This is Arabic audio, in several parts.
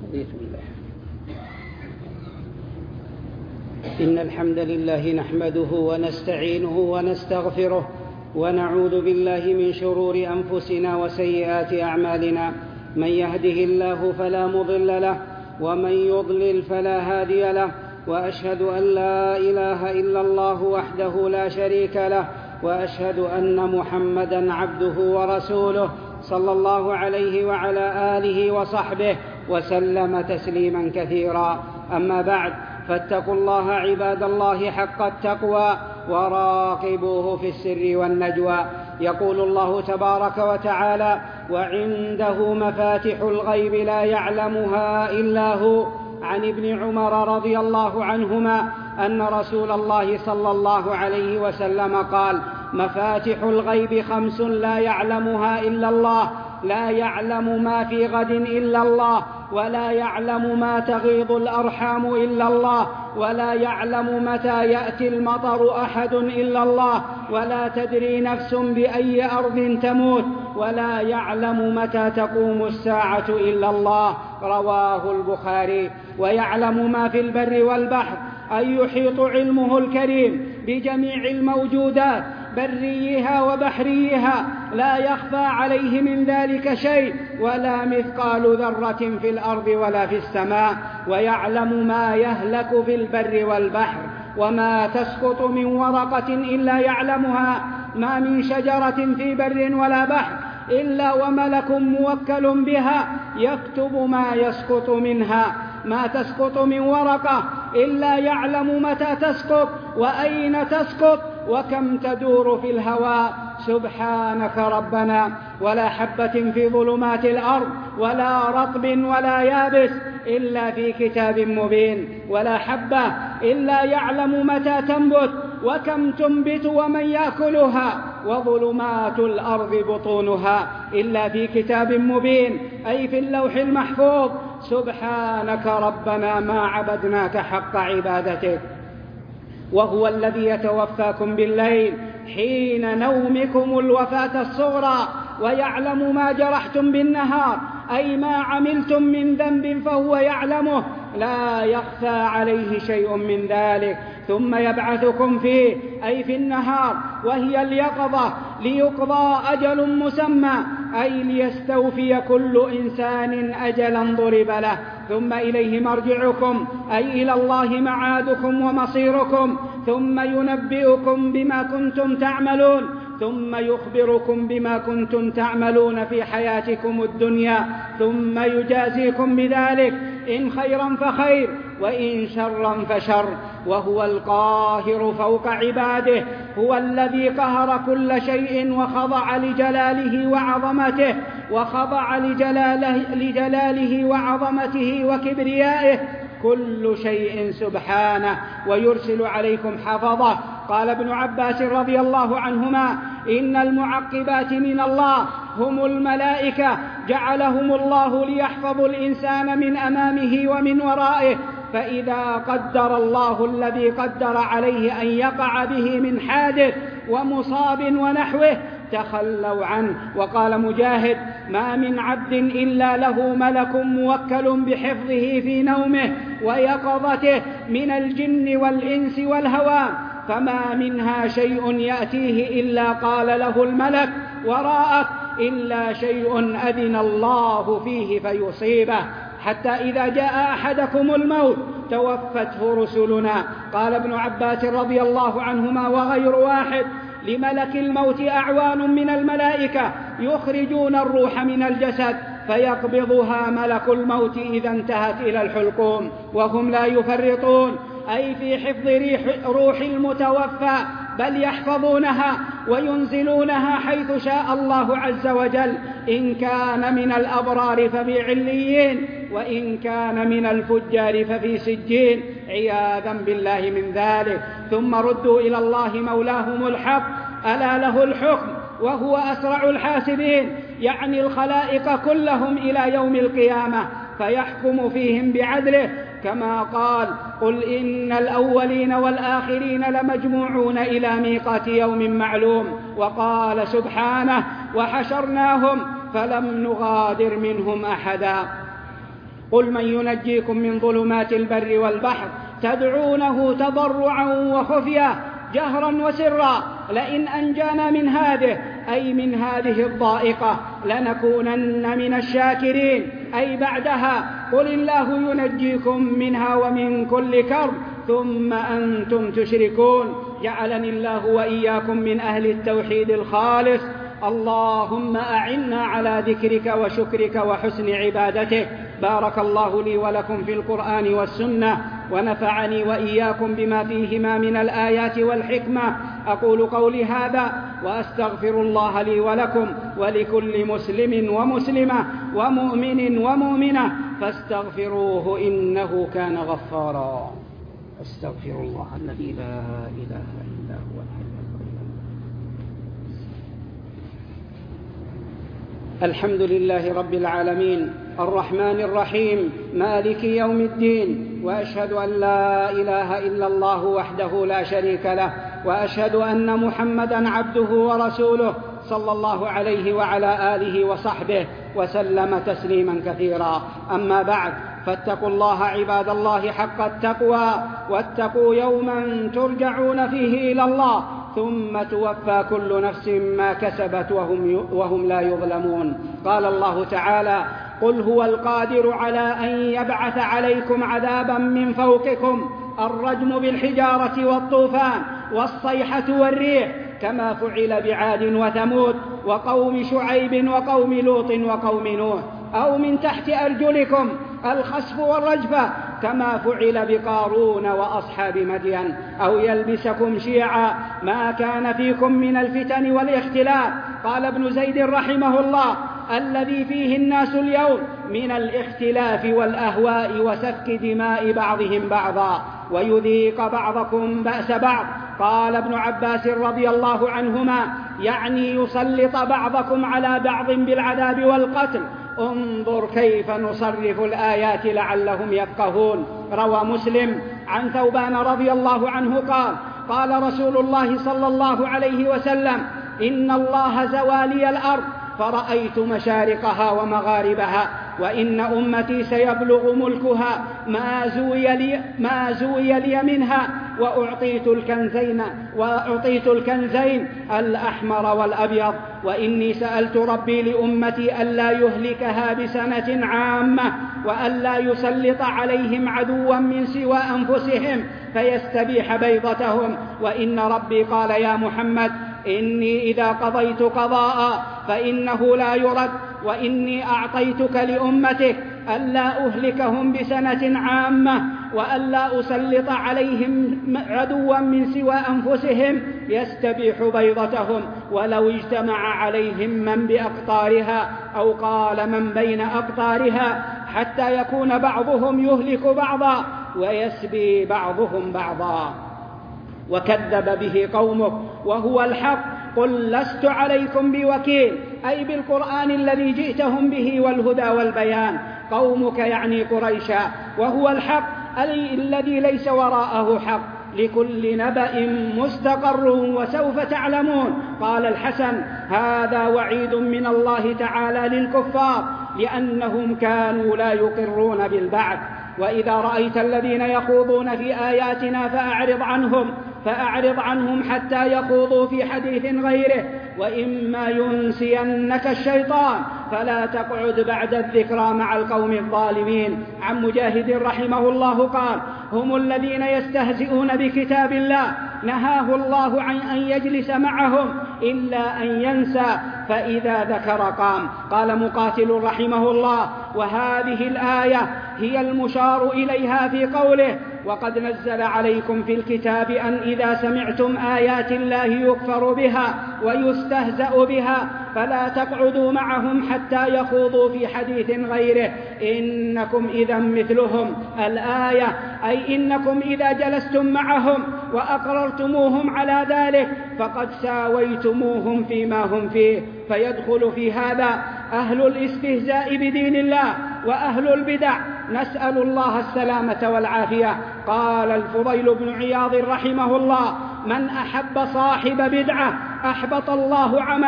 رضيت بالله. إن الحمد لله نحمده ونستعينه ونستغفره ونعوذ بالله من شرور أنفسنا وسيئات أعمالنا. من يهده الله فلا مضل له ومن يضلل فلا هادي له، وأشهد أن لا إله إلا الله وحده لا شريك له، وأشهد أن محمدًا عبده ورسوله صلى الله عليه وعلى آله وصحبه وسلم تسليمًا كثيرًا. أما بعد، فاتقوا الله عباد الله حق التقوى وراقبوه في السر والنجوى. يقول الله تبارك وتعالى: وعنده مفاتح الغيب لا يعلمها إلا هو. عن ابن عمر رضي الله عنهما أن رسول الله صلى الله عليه وسلم قال: مفاتح الغيب 5 لا يعلمها إلا الله، لا يعلم ما في غد إلا الله، ولا يعلم ما تغيض الأرحام إلا الله، ولا يعلم متى يأتي المطر أحد إلا الله، ولا تدري نفس بأي أرض تموت، ولا يعلم متى تقوم الساعة إلا الله. رواه البخاري. ويعلم ما في البر والبحر، أي يحيط علمه الكريم بجميع الموجودات بريها وبحريها، لا يخفى عليه من ذلك شيء، ولا مثقال ذرة في الأرض ولا في السماء. ويعلم ما يهلك في البر والبحر، وما تسقط من ورقة إلا يعلمها، ما من شجرة في بر ولا بحر إلا وملك موكل بها يكتب ما يسقط منها، ما تسقط من ورقة إلا يعلم متى تسقط وأين تسقط وكم تدور في الهواء. سبحانك ربنا. ولا حبة في ظلمات الأرض ولا رطب ولا يابس إلا في كتاب مبين. ولا حبة إلا يعلم متى تنبت وكم تنبت ومن يأكلها، وظلمات الأرض بطونها إلا في كتاب مبين، أي في اللوح المحفوظ. سبحانك ربنا ما عبدناك حق عبادتك. وهو الذي يتوفاكم بالليل حين نومكم الوفاة الصغرى، ويعلم ما جرحتم بالنهار، أي ما عملتم من ذنب فهو يعلمه، لا يخفى عليه شيء من ذلك. ثم يبعثكم فيه، أي في النهار وهي اليقظة، ليقضى أجل مسمى، أي ليستوفي كل إنسان أجلا ضرب له. ثم إليه مرجعكم، أي إلى الله معادكم ومصيركم. ثم ينبئكم بما كنتم تعملون، ثم يخبركم بما كنتم تعملون في حياتكم الدنيا، ثم يجازيكم بذلك، إن خيرا فخير وإن شرا فشر. وهو القاهر فوق عباده، هو الذي قهر كل شيء وخضع لجلاله وعظمته، وخضع لجلاله وعظمته وكبريائه كل شيء سبحانه، ويرسل عليكم حفظه. قال ابن عباس رضي الله عنهما: إن المعقبات من الله هم الملائكة، جعلهم الله ليحفظوا الإنسان من أمامه ومن ورائه، فإذا قدر الله الذي قدر عليه أن يقع به من حادث ومصاب ونحوه تخلوا عنه. وقال مجاهد: ما من عبد إلا له ملك موكل بحفظه في نومه ويقظته من الجن والإنس والهوام، فما منها شيء يأتيه إلا قال له الملك: وراءك، إلا شيء أذن الله فيه فيصيبه، حتى إذا جاء أحدكم الموت توفته رسلنا. قال ابن عباس رضي الله عنهما وغير واحد: لملك الموت أعوان من الملائكة يخرجون الروح من الجسد، فيقبضها ملك الموت إذا انتهت إلى الحلقوم، وهم لا يفرطون، أي في حفظ روح المتوفى، بل يحفظونها وينزلونها حيث شاء الله عز وجل، إن كان من الأبرار ففي عليين، وإن كان من الفجار ففي سجين، عياذا بالله من ذلك. ثم ردوا إلى الله مولاهم الحق، ألا له الحكم وهو أسرع الحاسبين، يعني الخلائق كلهم إلى يوم القيامة، فيحكم فيهم بعدله، كما قال: قل إن الأولين والآخرين لمجموعون إلى ميقات يوم معلوم. وقال سبحانه: وحشرناهم فلم نغادر منهم أحدا. قل من ينجيكم من ظلمات البر والبحر تدعونه تضرعا وخفية جهرا وسرا لئن أنجانا من هذه أي من هذه الضائقة لنكونن من الشاكرين أي بعدها قل الله ينجيكم منها ومن كل كرب ثم أنتم تشركون. جعلني الله وإياكم من أهل التوحيد الخالص. اللهم أعنا على ذكرك وشكرك وحسن عبادتك. بارك الله لي ولكم في القرآن والسنة ونفعني وإياكم بما فيهما من الآيات والحكمة. أقول قولي هذا وأستغفر الله لي ولكم ولكل مسلم ومسلمة ومؤمن ومؤمنة فاستغفروه إنه كان غفارا. أستغفر الله الذي لا إله إلا هو الحي القيوم. الحمد لله رب العالمين الرحمن الرحيم مالك يوم الدين، وأشهد أن لا إله إلا الله وحده لا شريك له، وأشهد أن محمدًا عبده ورسوله صلى الله عليه وعلى آله وصحبه وسلم تسليمًا كثيرا. أما بعد، فاتقوا الله عباد الله حق التقوى، واتقوا يومًا ترجعون فيه إلى الله ثم توفى كل نفس ما كسبت وهم لا يظلمون. قال الله تعالى: قل هو القادر على أن يبعث عليكم عذابا من فوقكم الرجم بالحجارة والطوفان والصيحة والريح كما فعل بعاد وثمود وقوم شعيب وقوم لوط وقوم نوح، أو من تحت أرجلكم الخسف والرجفة كما فعل بقارون وأصحاب مدين، أو يلبسكم شيعا ما كان فيكم من الفتن والاختلاف. قال ابن زيد رحمه الله: الذي فيه الناس اليوم من الاختلاف والأهواء وسفك دماء بعضهم بعضا ويذيق بعضكم بأس بعض. قال ابن عباس رضي الله عنهما: يعني يسلط بعضكم على بعض بالعذاب والقتل. انظر كيف نصرف الآيات لعلهم يفقهون. روى مسلم عن ثوبان رضي الله عنه قال: قال رسول الله صلى الله عليه وسلم: إن الله زوالي الأرض فرأيت مشارقها ومغاربها، وإن أمتي سيبلغ ملكها ما زوي لي منها، وأعطيت الكنزين الأحمر والأبيض، وإني سألت ربي لأمتي ألا يهلكها بسنة عامة، وألا يسلط عليهم عدوا من سوى أنفسهم فيستبيح بيضتهم، وإن ربي قال: يا محمد إني إذا قضيت قضاء فإنه لا يرد، وإني أعطيتك لأمتك ألا أهلكهم بسنة عامة، وألا أسلط عليهم عدوا من سوى أنفسهم يستبيح بيضتهم، ولو اجتمع عليهم من بأقطارها، أو قال من بين أقطارها، حتى يكون بعضهم يهلك بعضا ويسبي بعضهم بعضا. وكذب به قومك وهو الحق. قل لست عليكم بوكيل، أي بالقرآن الذي جئتهم به والهدى والبيان. قومك يعني قريشا، وهو الحق أي الذي ليس وراءه حق. لكل نبأ مستقر وسوف تعلمون. قال الحسن: هذا وعيد من الله تعالى للكفار لأنهم كانوا لا يقرون بالبعث. وإذا رأيت الذين يخوضون في آياتنا فأعرض عنهم حتى يخوضوا في حديث غيره، وإما ينسينك الشيطان فلا تقعد بعد الذكرى مع القوم الظالمين. عن مجاهد رحمه الله قال: هم الذين يستهزئون بكتاب الله نهاه الله عن أن يجلس معهم إلا أن ينسى، فإذا ذكر قام. قال مقاتل رحمه الله: وهذه الآية هي المشار إليها في قوله: وقد نزل عليكم في الكتاب أن إذا سمعتم آيات الله يكفر بها ويستهزأ بها فلا تقعدوا معهم حتى يخوضوا في حديث غيره إنكم إذا مثلهم. الآية أي إنكم إذا جلستم معهم وأقررتموهم على ذلك فقد ساويتموهم فيما هم فيه. فيدخل في هذا أهل الاستهزاء بدين الله وأهل البدع، نسأل الله السلامة والعافية. قال الفضيل بن عياض رحمه الله: من أحب صاحب بدعة أحبط الله عمله،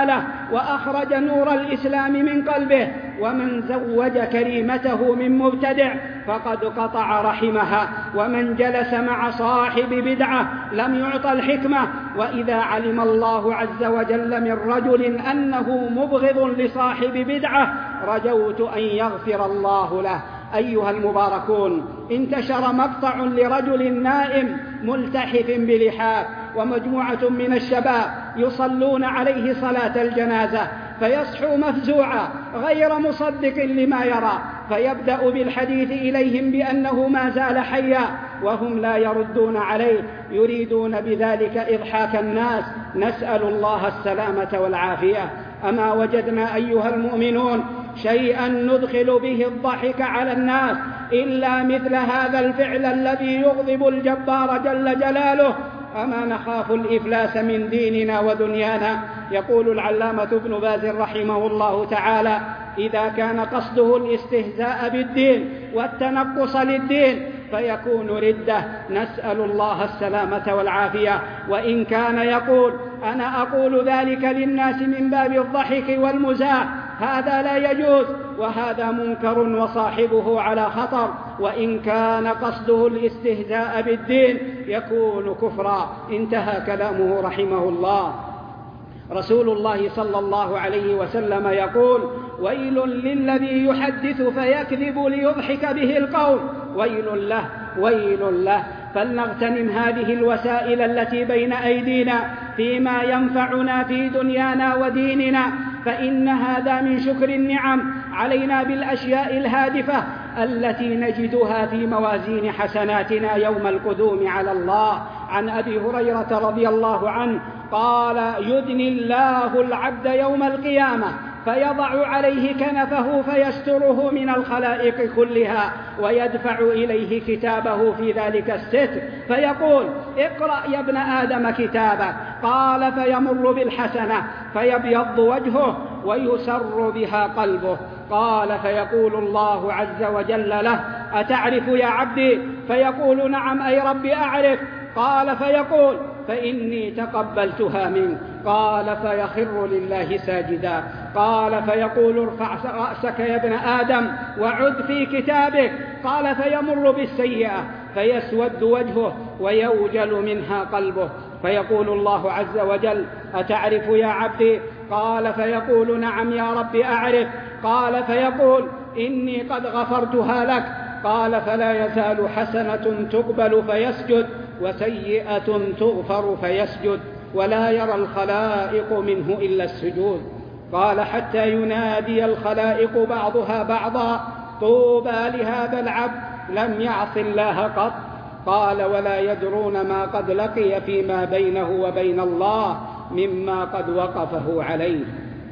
وأخرج نور الإسلام من قلبه. ومن زوج كريمته من مبتدع فقد قطع رحمها. ومن جلس مع صاحب بدعة لم يعط الحكمة. وإذا علم الله عز وجل من رجل أنه مبغض لصاحب بدعة رجوت أن يغفر الله له. أيها المباركون، انتشر مقطع لرجل نائم ملتحف بلحاف ومجموعة من الشباب يصلون عليه صلاة الجنازة، فيصحو مفزوعا غير مصدق لما يرى، فيبدأ بالحديث إليهم بأنه ما زال حيا وهم لا يردون عليه، يريدون بذلك إضحاك الناس. نسأل الله السلامة والعافية. أما وجدنا أيها المؤمنون شيئا ندخل به الضحك على الناس إلا مثل هذا الفعل الذي يغضب الجبار جل جلاله. أما نخاف الإفلاس من ديننا ودنيانا. يقول العلامة ابن باز رحمه الله تعالى: إذا كان قصده الاستهزاء بالدين والتنقص للدين فيكون ردة، نسأل الله السلامة والعافية. وإن كان يقول: أنا أقول ذلك للناس من باب الضحك والمزاح، هذا لا يجوز وهذا منكر وصاحبه على خطر. وإن كان قصده الاستهزاء بالدين يكون كفرا. انتهى كلامه رحمه الله. رسول الله صلى الله عليه وسلم يقول: ويل للذي يحدث فيكذب ليضحك به القوم. ويل له ويل له. فلنغتنم هذه الوسائل التي بين أيدينا فيما ينفعنا في دنيانا وديننا، فإن هذا من شكر النعم علينا بالأشياء الهادفة التي نجدها في موازين حسناتنا يوم القدوم على الله. عن أبي هريرة رضي الله عنه قال: يدني الله العبد يوم القيامة فيضع عليه كنفه فيستره من الخلائق كلها، ويدفع إليه كتابه في ذلك الستر فيقول: اقرأ يا ابن آدم كتابك. قال: فيمر بالحسنة فيبيض وجهه ويسر بها قلبه. قال: فيقول الله عز وجل له: أتعرف يا عبدي؟ فيقول: نعم أي رب أعرف. قال: فيقول: فإني تقبلتها منك. قال: فيخر لله ساجدا. قال: فيقول: ارفع رأسك يا ابن آدم وعد في كتابك. قال: فيمر بالسيئة فيسود وجهه ويوجل منها قلبه. فيقول الله عز وجل: أتعرف يا عبدي؟ قال: فيقول: نعم يا رب أعرف. قال: فيقول: إني قد غفرتها لك. قال: فلا يزال حسنة تقبل فيسجد وسيئة تغفر فيسجد، ولا يرى الخلائق منه إلا السجود. قال: حتى ينادي الخلائق بعضها بعضا: طوبى لهذا العبد لم يعص الله قط. قال: ولا يدرون ما قد لقي فيما بينه وبين الله مما قد وقفه عليه.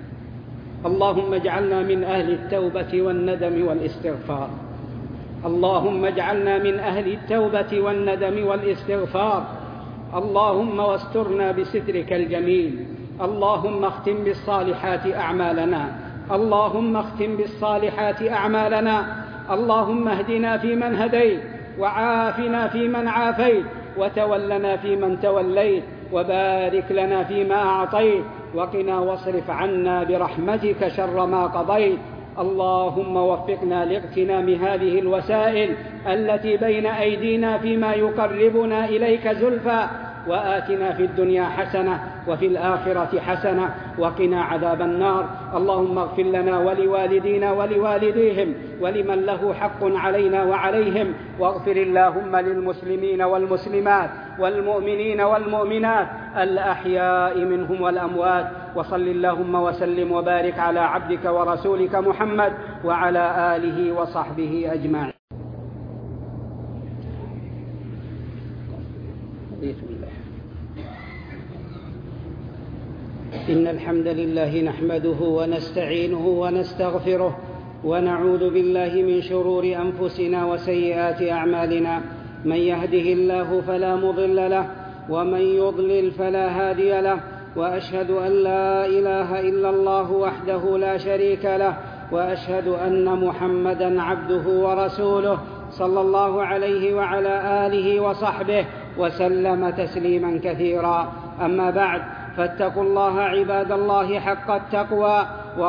اللهم اجعلنا من أهل التوبة والندم والاستغفار. اللهم اجعلنا من أهل التوبة والندم والاستغفار. اللهم واسترنا بسترك الجميل. اللهم اختم بالصالحات أعمالنا. اللهم اختم بالصالحات أعمالنا. اللهم اهدنا فيمن هديت، وعافنا فيمن عافيت، وتولنا فيمن توليت، وبارك لنا فيما أعطيت، وقنا واصرف عنا برحمتك شر ما قضيت. اللهم وفقنا لاغتنام هذه الوسائل التي بين أيدينا فيما يقربنا إليك زلفى، وآتنا في الدنيا حسنة وفي الآخرة حسنة وقنا عذاب النار. اللهم اغفر لنا ولوالدينا ولوالديهم ولمن له حق علينا وعليهم، واغفر اللهم للمسلمين والمسلمات والمؤمنين والمؤمنات الأحياء منهم والأموات. وصل اللهم وسلم وبارك على عبدك ورسولك محمد وعلى آله وصحبه أجمعين. إن الحمد لله نحمده ونستعينه ونستغفره ونعوذ بالله من شرور أنفسنا وسيئات أعمالنا. من يهده الله فلا مضل له ومن يضلل فلا هادي له، وأشهد أن لا إله إلا الله وحده لا شريك له، وأشهد أن محمدًا عبده ورسوله صلى الله عليه وعلى آله وصحبه وسلم تسليما كثيرا. أما بعد، فاتقوا الله عباد الله حق التقوى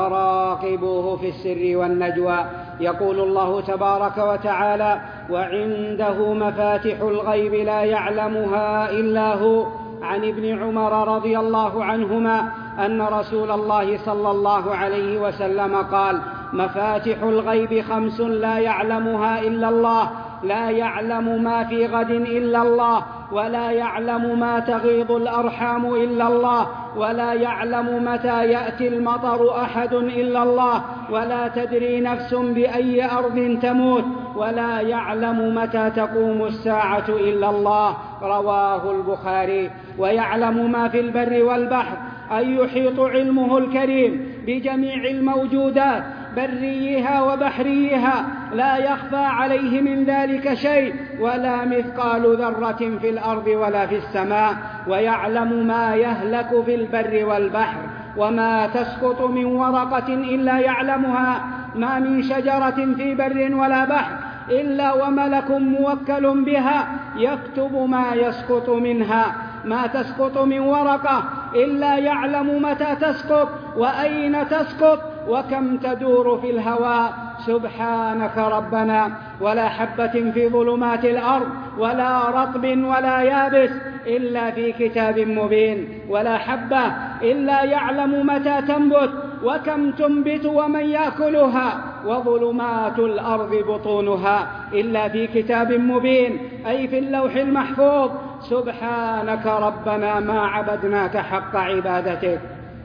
وراقبوه في السر والنجوى. يقول الله تبارك وتعالى: وعنده مفاتح الغيب لا يعلمها إلا هو. عن ابن عمر رضي الله عنهما أن رسول الله صلى الله عليه وسلم قال: مفاتح الغيب 5 لا يعلمها إلا الله، لا يعلم ما في غد إلا الله، ولا يعلم ما تغيض الأرحام إلا الله، ولا يعلم متى يأتي المطر أحد إلا الله، ولا تدري نفس بأي أرض تموت، ولا يعلم متى تقوم الساعة إلا الله. رواه البخاري. ويعلم ما في البر والبحر، أي يحيط علمه الكريم بجميع الموجودات بريها وبحريها، لا يخفى عليه من ذلك شيء، ولا مثقال ذرة في الأرض ولا في السماء. ويعلم ما يهلك في البر والبحر، وما تسقط من ورقة إلا يعلمها، ما من شجرة في بر ولا بحر إلا وملك موكل بها يكتب ما يسقط منها، ما تسقط من ورقة إلا يعلم متى تسقط وأين تسقط وكم تدور في الهواء. سبحانك ربنا. ولا حبة في ظلمات الأرض ولا رطب ولا يابس إلا في كتاب مبين. ولا حبة إلا يعلم متى تنبت وكم تنبت ومن يأكلها. وظلمات الأرض بطونها إلا في كتاب مبين، أي في اللوح المحفوظ. سبحانك ربنا ما عبدناك حق عبادتك.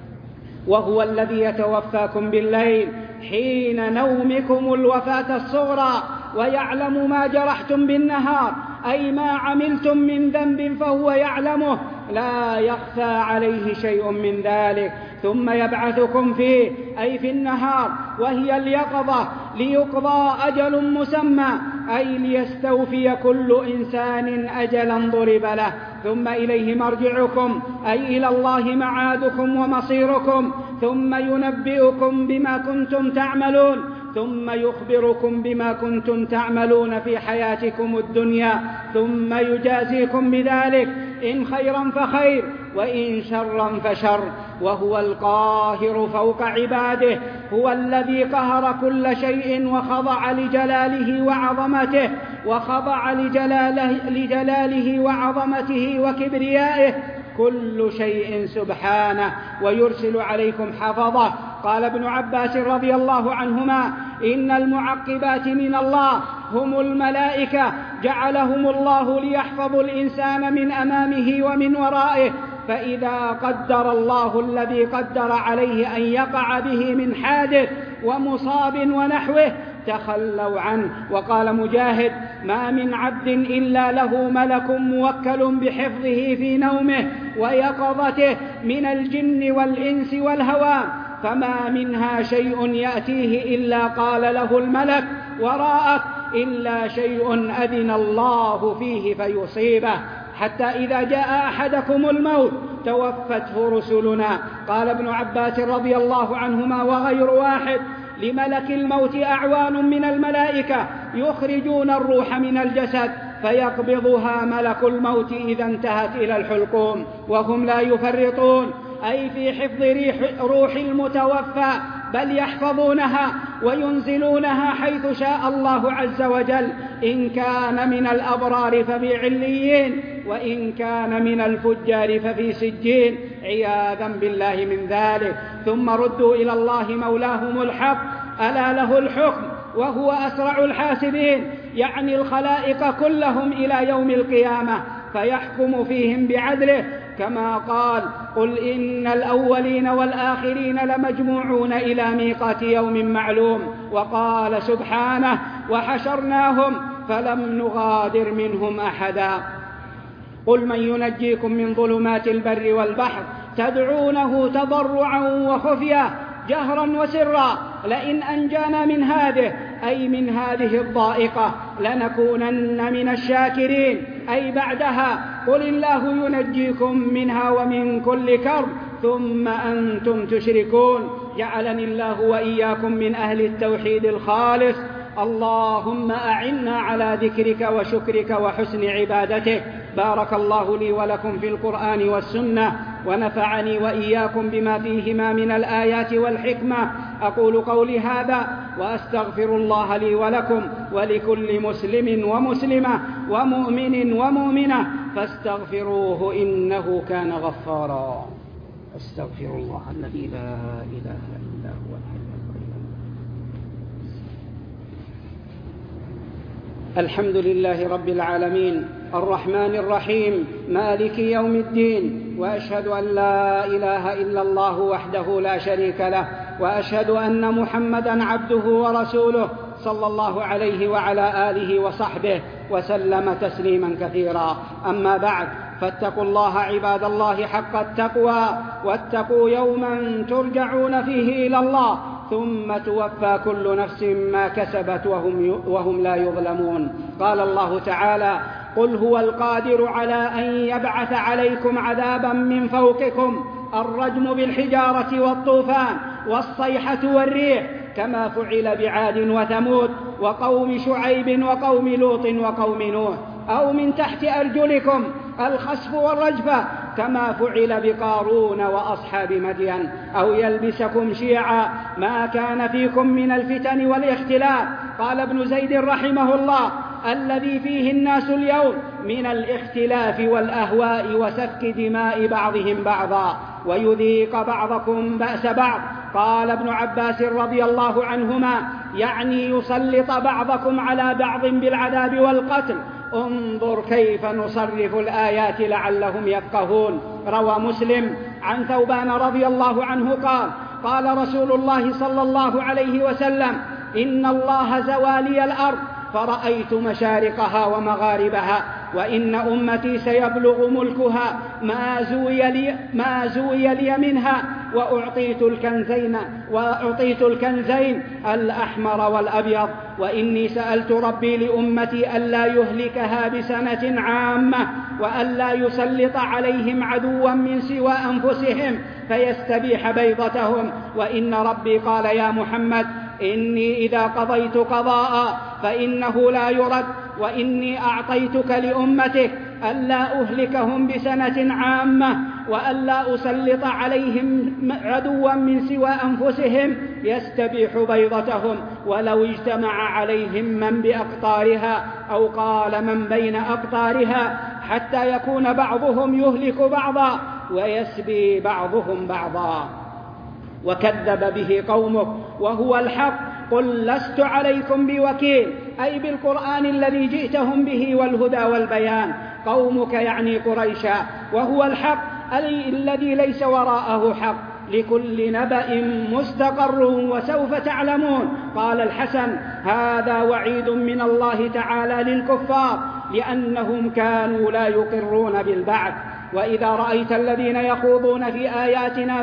وهو الذي يتوفاكم بالليل حين نومكم الوفاة الصغرى، ويعلم ما جرحتم بالنهار، أي ما عملتم من ذنب فهو يعلمه، لا يخفى عليه شيء من ذلك. ثم يبعثكم فيه، أي في النهار وهي اليقظة، ليقضى أجل مسمى، أي ليستوفي كل إنسان أجلا ضرب له. ثم إليه مرجعكم، أي إلى الله معادكم ومصيركم. ثم ينبئكم بما كنتم تعملون، ثم يخبركم بما كنتم تعملون في حياتكم الدنيا، ثم يجازيكم بذلك، إن خيرا فخير وإن شرا فشر. وهو القاهر فوق عباده، هو الذي قهر كل شيء وخضع لجلاله وعظمته، وخضع لجلاله وعظمته وكبريائه كل شيء سبحانه، ويرسل عليكم حفظه. قال ابن عباس رضي الله عنهما: إن المعقبات من الله هم الملائكة، جعلهم الله ليحفظوا الإنسان من أمامه ومن ورائه، فإذا قدر الله الذي قدر عليه أن يقع به من حادث ومصاب ونحوه تخلوا عنه. وقال مجاهد: ما من عبد إلا له ملك موكل بحفظه في نومه ويقظته من الجن والإنس والهوام، فما منها شيء يأتيه إلا قال له الملك: وراءك، إلا شيء أذن الله فيه فيصيبه، حتى إذا جاء أحدكم الموت توفته رسلنا. قال ابن عباس رضي الله عنهما وغير واحد: لملك الموت أعوان من الملائكة يخرجون الروح من الجسد فيقبضها ملك الموت إذا انتهت إلى الحلقوم، وهم لا يفرطون، أي في حفظ روح المتوفى، بل يحفظونها وينزلونها حيث شاء الله عز وجل، إن كان من الأبرار ففي عليين، وإن كان من الفجار ففي سجين، عياذا بالله من ذلك. ثم ردوا إلى الله مولاهم الحق، ألا له الحكم وهو أسرع الحاسبين، يعني الخلائق كلهم إلى يوم القيامة، فيحكم فيهم بعدله، كما قال: قل إن الأولين والآخرين لمجموعون إلى ميقات يوم معلوم. وقال سبحانه: وحشرناهم فلم نغادر منهم أحدا. قل من ينجيكم من ظلمات البر والبحر تدعونه تضرعا وخفيا جهرا وسرا لئن أنجانا من هذه، أي من هذه الضائقة، لنكونن من الشاكرين، أي بعدها. قل الله ينجيكم منها ومن كل كرب ثم أنتم تشركون. جعلني الله وإياكم من أهل التوحيد الخالص. اللهم أعنا على ذكرك وشكرك وحسن عبادتك. بارك الله لي ولكم في القرآن والسنة، ونفعني وإياكم بما فيهما من الآيات والحكمة. أقول قولي هذا وأستغفر الله لي ولكم ولكل مسلم ومسلمة ومؤمن ومؤمنة فاستغفروه إنه كان غفارا. أستغفر الله الذي لا إله إلا هو الحي القيوم. الحمد لله رب العالمين الرحمن الرحيم مالك يوم الدين، وأشهد أن لا إله إلا الله وحده لا شريك له، وأشهد أن محمدًا عبده ورسوله صلى الله عليه وعلى آله وصحبه وسلم تسليما كثيرا. أما بعد، فاتقوا الله عباد الله حق التقوى، واتقوا يوما ترجعون فيه إلى الله ثم توفى كل نفس ما كسبت وهم لا يظلمون. قال الله تعالى: قل هو القادر على أن يبعث عليكم عذابا من فوقكم، الرجم بالحجارة والطوفان والصيحة والريح، كما فعل بعاد وثمود وقوم شعيب وقوم لوط وقوم نوح، أو من تحت أرجلكم الخسف والرجفة، كما فعل بقارون وأصحاب مدين، أو يلبسكم شيعا ما كان فيكم من الفتن والاختلاف. قال ابن زيد رحمه الله: الذي فيه الناس اليوم من الاختلاف والأهواء وسفك دماء بعضهم بعضا، ويذيق بعضكم بأس بعض. قال ابن عباس رضي الله عنهما: يعني يسلط بعضكم على بعض بالعذاب والقتل. انظر كيف نصرف الآيات لعلهم يفقهون. روى مسلم عن ثوبان رضي الله عنه قال: قال رسول الله صلى الله عليه وسلم: إن الله زوالي الأرض فرأيت مشارقها ومغاربها، وإن أمتي سيبلغ ملكها ما زوي لي منها، وأعطيت الكنزين الأحمر والأبيض، وإني سألت ربي لأمتي ألا يهلكها بسنة عامة، وألا يسلط عليهم عدوا من سوى أنفسهم فيستبيح بيضتهم، وإن ربي قال: يا محمد، إني إذا قضيت قضاء فإنه لا يرد، وإني أعطيتك لأمتك ألا أهلكهم بسنة عامة، وألا أسلط عليهم عدوا من سوى أنفسهم يستبيح بيضتهم، ولو اجتمع عليهم من بأقطارها، أو قال من بين أقطارها، حتى يكون بعضهم يهلك بعضا ويسبي بعضهم بعضا. وكذب به قومك وهو الحق، قل لست عليكم بوكيل، أي بالقرآن الذي جئتهم به والهدى والبيان. قومك يعني قريشا، وهو الحق أي الذي ليس وراءه حق، لكل نبأ مستقر وسوف تعلمون. قال الحسن: هذا وعيد من الله تعالى للكفار، لأنهم كانوا لا يقرون بالبعث. وإذا رأيت الذين يخوضون في آياتنا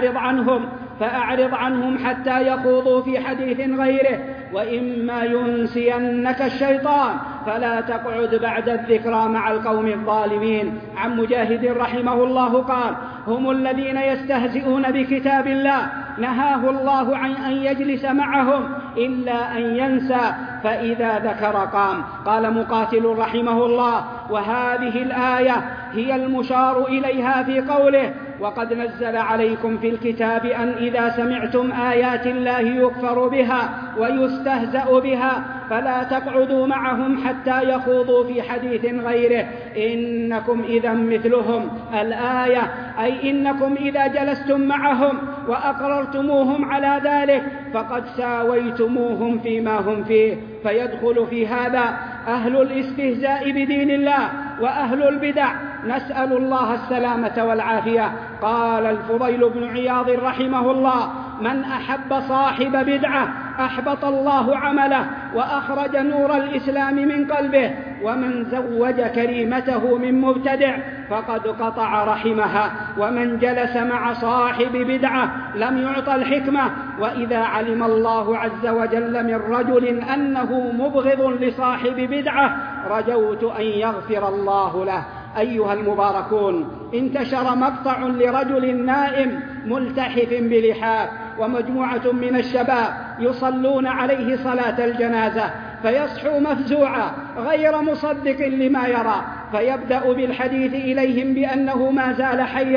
فأعرض عنهم حتى يخوضوا في حديث غيره، وإما ينسينك الشيطان فلا تقعد بعد الذكرى مع القوم الظالمين. عن مجاهد رحمه الله قال: هم الذين يستهزئون بكتاب الله نهاه الله عن أن يجلس معهم إلا أن ينسى، فإذا ذكر قام. قال مقاتل رحمه الله: وهذه الآية هي المشار إليها في قوله: وقد نزل عليكم في الكتاب أن إذا سمعتم آيات الله يكفر بها ويستهزأ بها فلا تقعدوا معهم حتى يخوضوا في حديث غيره، إنكم إذا مثلهم. الآية أي إنكم إذا جلستم معهم وأقررتموهم على ذلك فقد ساويتموهم فيما هم فيه. فيدخل في هذا أهل الاستهزاء بدين الله وأهل البدع، نسأل الله السلامة والعافية. قال الفضيل بن عياض رحمه الله: من أحب صاحب بدعة أحبط الله عمله وأخرج نور الإسلام من قلبه، ومن زوج كريمته من مبتدع فقد قطع رحمها، ومن جلس مع صاحب بدعة لم يعط الحكمة. وإذا علم الله عز وجل من رجل أنه مبغض لصاحب بدعة رجوت أن يغفر الله له. أيها المباركون، انتشر مقطع لرجل نائم ملتحف بلحاف ومجموعة من الشباب يصلون عليه صلاة الجنازة، فيصحو مفزوعا غير مصدق لما يرى، فيبدأ بالحديث إليهم بأنه ما زال حيا،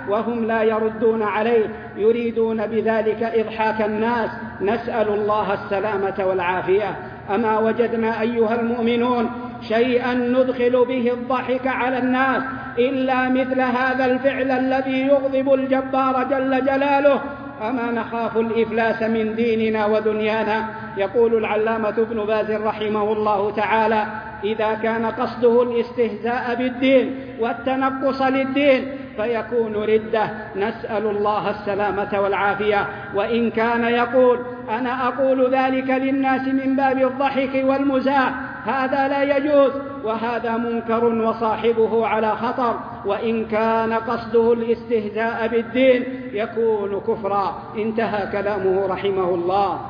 وهم لا يردون عليه، يريدون بذلك إضحاك الناس. نسأل الله السلامة والعافية. أما وجدنا أيها المؤمنون شيئا ندخل به الضحك على الناس إلا مثل هذا الفعل الذي يغضب الجبار جل جلاله. أما نخاف الإفلاس من ديننا ودنيانا. يقول العلامة ابن باز رحمه الله تعالى: إذا كان قصده الاستهزاء بالدين والتنقص للدين فيكون ردة، نسأل الله السلامة والعافية. وإن كان يقول: أنا أقول ذلك للناس من باب الضحك والمزاح، هذا لا يجوز وهذا منكر وصاحبه على خطر. وإن كان قصده الاستهزاء بالدين يكون كفرا. انتهى كلامه رحمه الله.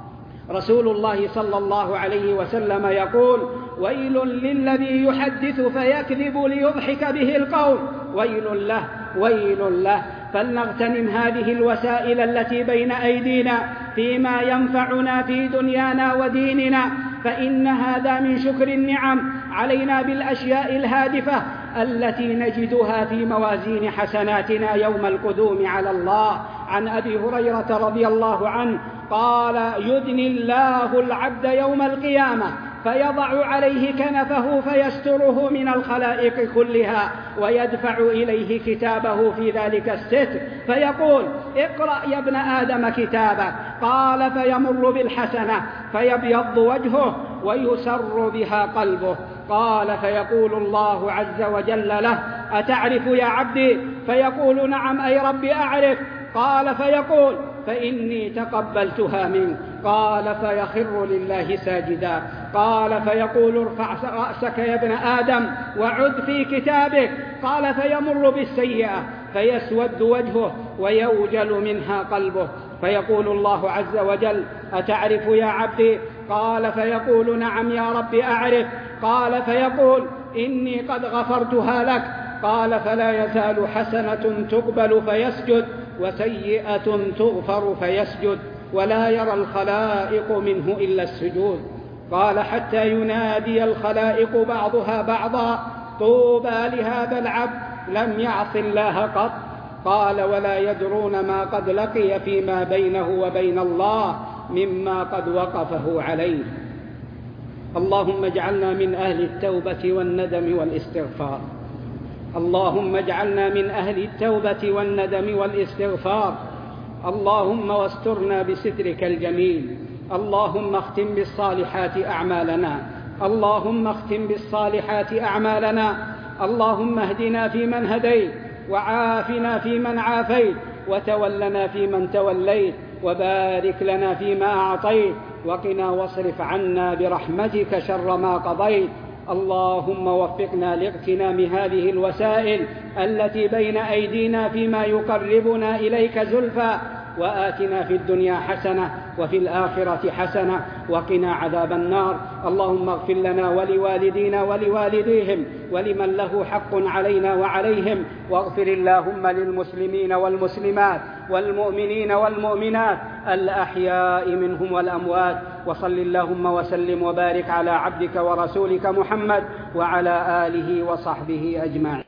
رسول الله صلى الله عليه وسلم يقول: ويل للذي يحدث فيكذب ليضحك به القوم. ويل له ويل له. فلنغتنم هذه الوسائل التي بين أيدينا فيما ينفعنا في دنيانا وديننا، فإن هذا من شكر النعم علينا بالأشياء الهادفة التي نجدها في موازين حسناتنا يوم القدوم على الله. عن أبي هريرة رضي الله عنه قال: يدني الله العبد يوم القيامة فيضع عليه كنفه فيستره من الخلائق كلها، ويدفع إليه كتابه في ذلك الستر فيقول: اقرأ يا ابن آدم كتابك. قال: فيمر بالحسنة فيبيض وجهه ويسر بها قلبه. قال: فيقول الله عز وجل له: أتعرف يا عبدي؟ فيقول: نعم أي رب أعرف. قال: فيقول: فإني تقبلتها منك. قال: فيخر لله ساجدا. قال: فيقول: ارفع رأسك يا ابن آدم وعد في كتابك. قال: فيمر بالسيئة فيسود وجهه ويوجل منها قلبه. فيقول الله عز وجل: أتعرف يا عبدي؟ قال: فيقول: نعم يا رب أعرف. قال: فيقول: إني قد غفرتها لك. قال: فلا يزال حسنة تقبل فيسجد وسيئة تغفر فيسجد، ولا يرى الخلائق منه إلا السجود. قال: حتى ينادي الخلائق بعضها بعضا: طوبى لهذا العبد لم يعص الله قط. قال: ولا يدرون ما قد لقي فيما بينه وبين الله مما قد وقفه عليه. اللهم اجعلنا من أهل التوبة والندم والاستغفار. اللهم اجعلنا من أهل التوبة والندم والاستغفار. اللهم واسترنا بسترك الجميل. اللهم اختم بالصالحات أعمالنا. اللهم اختم بالصالحات أعمالنا. اللهم اهدنا فيمن هديت، وعافنا فيمن عافيت، وتولنا فيمن توليت، وبارك لنا فيما أعطيت، وقنا واصرف عنا برحمتك شر ما قضيت. اللهم وفقنا لاغتنام هذه الوسائل التي بين أيدينا فيما يقربنا إليك زلفى، وآتنا في الدنيا حسنة وفي الآخرة حسنة وقنا عذاب النار. اللهم اغفر لنا ولوالدينا ولوالديهم ولمن له حق علينا وعليهم، واغفر اللهم للمسلمين والمسلمات والمؤمنين والمؤمنات الأحياء منهم والأموات. وصل اللهم وسلم وبارك على عبدك ورسولك محمد وعلى آله وصحبه أجمعين.